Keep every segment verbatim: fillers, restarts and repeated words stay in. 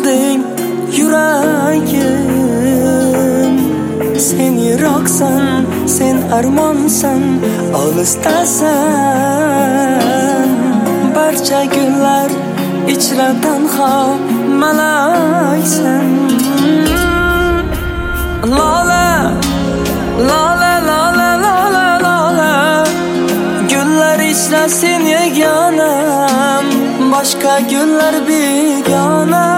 olding yuragim. Sen yiroqsan, sen armonsan, olisdasan. Barcha gullar ichra tanho malaksan. Lola, lola, lola, lola, lola. Gullar ichra sen yeganam, boshqa gullar begona.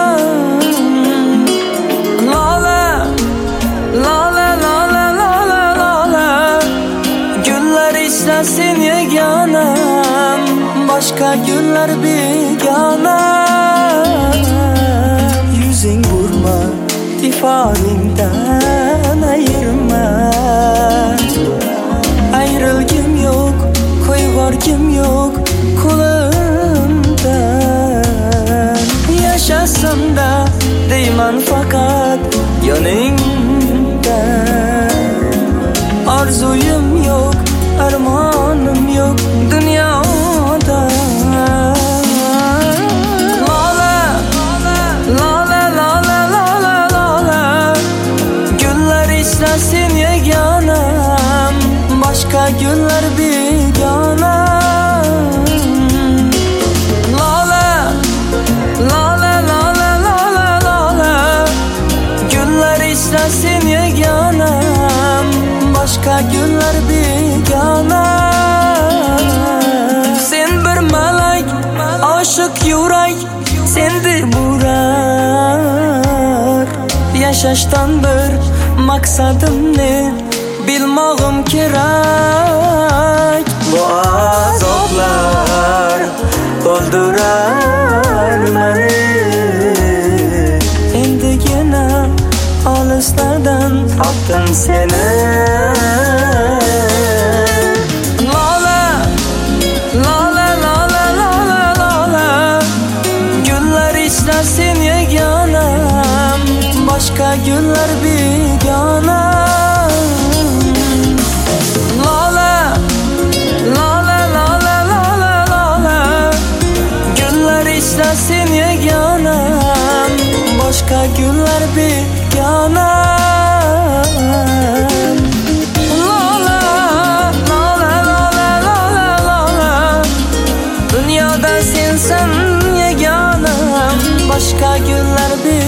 Lola, lola, lola, lola, lola. Gullar ichra sen yeganam, boshqa gullar begona. Yuzing burma, ifodingdan ayirma. Ayrılgim yo'q, qo'yvorgim yo'q qo'limdan. Yashasam-da deyman faqat yoningda. Orzuyim yo'q, armonim yo'q dunyoda. Lola, lola, lola, lola, lola. Gullar ichra sen yeganam, boshqa gullar begona. Lola, lola, lola, lola, lola. Gullar ichra sen yeganam, boshqa gullar begona. Sen bir malak, oshiq yurak sendek burar. Yashashdan bir maqsadimni bilmog'im kerak. Bu azoblar o'ldirar meni. Endigina olislardan topdim seni. Lola, lola, lola, lola, lola. Gullar ichra sen yeganam, boshqa gullar begona. Lola, lola, lola, lola, lola. Gullar ichra sen yeganam, boshqa gullar begona. Lola, lola, lola, lola, lola. Dunyoda sensan yeganam, boshqa gullar begona.